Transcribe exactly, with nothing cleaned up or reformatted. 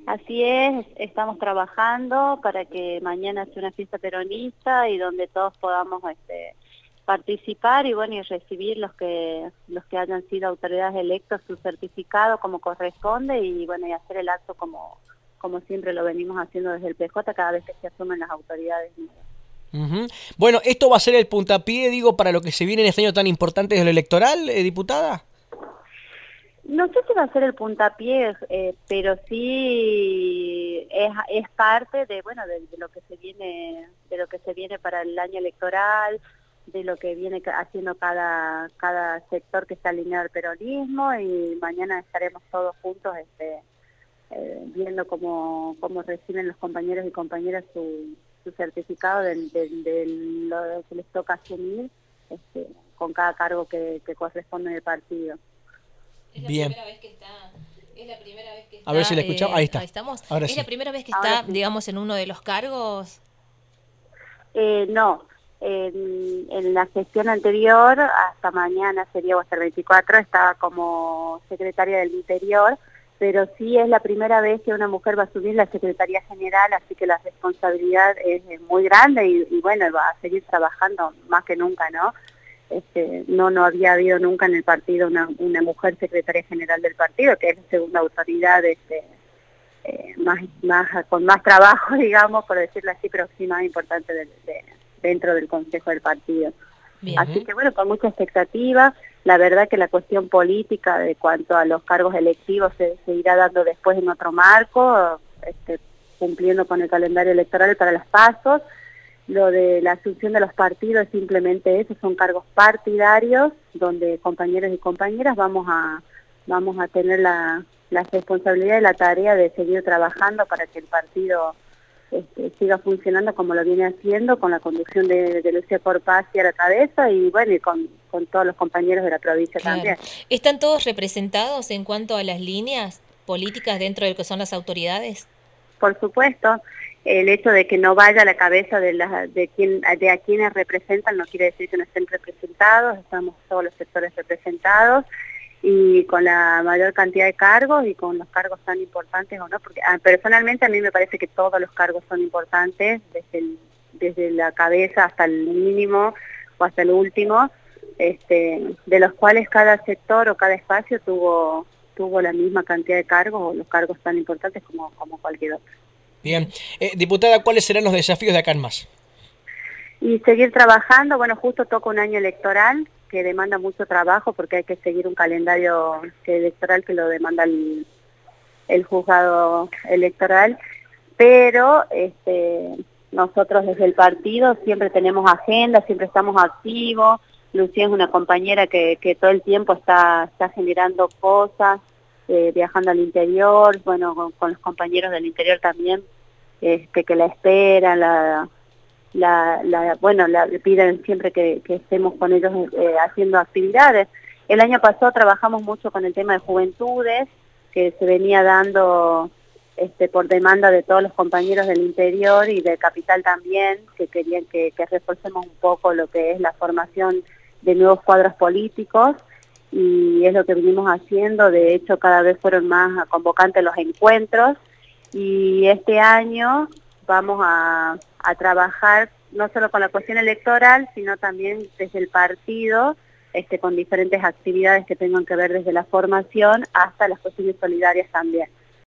Así es, estamos trabajando para que mañana sea una fiesta peronista y donde todos podamos este, participar y bueno y recibir los que los que hayan sido autoridades electos su certificado como corresponde y bueno y hacer el acto como como siempre lo venimos haciendo desde el P J cada vez que se asumen las autoridades nuevas. Ujú. Bueno, ¿esto va a ser el puntapié, digo, para lo que se viene en este año tan importante de lo electoral, eh, diputada? No sé si va a ser el puntapié, eh, pero sí es, es parte de bueno de, de lo que se viene de lo que se viene para el año electoral, de lo que viene haciendo cada cada sector que está alineado al peronismo y mañana estaremos todos juntos este, eh, viendo cómo cómo reciben los compañeros y compañeras su, su certificado de, de, de lo que les toca asumir este, con cada cargo que, que corresponde en el partido. Es la Bien. primera vez que está, es la primera vez que A ver si está, la escuchamos. Ahí eh, está. ahí estamos. Ahora Es la sí. primera vez que Ahora está, sí. digamos, en uno de los cargos. Eh, no, en, en la gestión anterior, hasta mañana sería o hasta el veinticuatro, estaba como secretaria del Interior, pero sí es la primera vez que una mujer va a asumir la Secretaría General, así que la responsabilidad es muy grande y, y bueno, va a seguir trabajando más que nunca, ¿no? Este, no, no había habido nunca en el partido una, una mujer secretaria general del partido, que es la segunda autoridad este, eh, más, más con más trabajo, digamos, por decirlo así, pero sí más importante de, de, dentro del Consejo del Partido. Bien. Así que bueno, con mucha expectativa, la verdad que la cuestión política de cuanto a los cargos electivos se, se irá dando después en otro marco, este, cumpliendo con el calendario electoral para las pasos. Lo de la asunción de los partidos es simplemente eso, son cargos partidarios donde compañeros y compañeras vamos a vamos a tener la, la responsabilidad y la tarea de seguir trabajando para que el partido este, siga funcionando como lo viene haciendo, con la conducción de, de Lucía Corpazzi a la cabeza y bueno, y con, con todos los compañeros de la provincia Claro. también. ¿Están todos representados en cuanto a las líneas políticas dentro de lo que son las autoridades? Por supuesto, el hecho de que no vaya a la cabeza de, la, de, quien, de a quienes representan no quiere decir que no estén representados, estamos todos los sectores representados y con la mayor cantidad de cargos y con los cargos tan importantes o no, porque ah, personalmente a mí me parece que todos los cargos son importantes, desde, el, desde la cabeza hasta el mínimo o hasta el último, este, de los cuales cada sector o cada espacio tuvo tuvo la misma cantidad de cargos o los cargos tan importantes como, como cualquier otro. Bien. Eh, diputada, ¿cuáles serán los desafíos de acá en más? Y seguir trabajando, bueno, justo toca un año electoral que demanda mucho trabajo porque hay que seguir un calendario electoral que lo demanda el, el juzgado electoral, pero este, nosotros desde el partido siempre tenemos agenda, siempre estamos activos. Lucía es una compañera que, que todo el tiempo está, está generando cosas, eh, viajando al interior, bueno, con, con los compañeros del interior también, este, que la esperan, la, la, la, bueno, la, le piden siempre que, que estemos con ellos eh, haciendo actividades. El año pasado trabajamos mucho con el tema de juventudes, que se venía dando este, por demanda de todos los compañeros del interior y del capital también, que querían que, que reforcemos un poco lo que es la formación de nuevos cuadros políticos, y es lo que venimos haciendo. De hecho, cada vez fueron más convocantes los encuentros, y este año vamos a, a trabajar no solo con la cuestión electoral, sino también desde el partido, este, con diferentes actividades que tengan que ver desde la formación hasta las cuestiones solidarias también.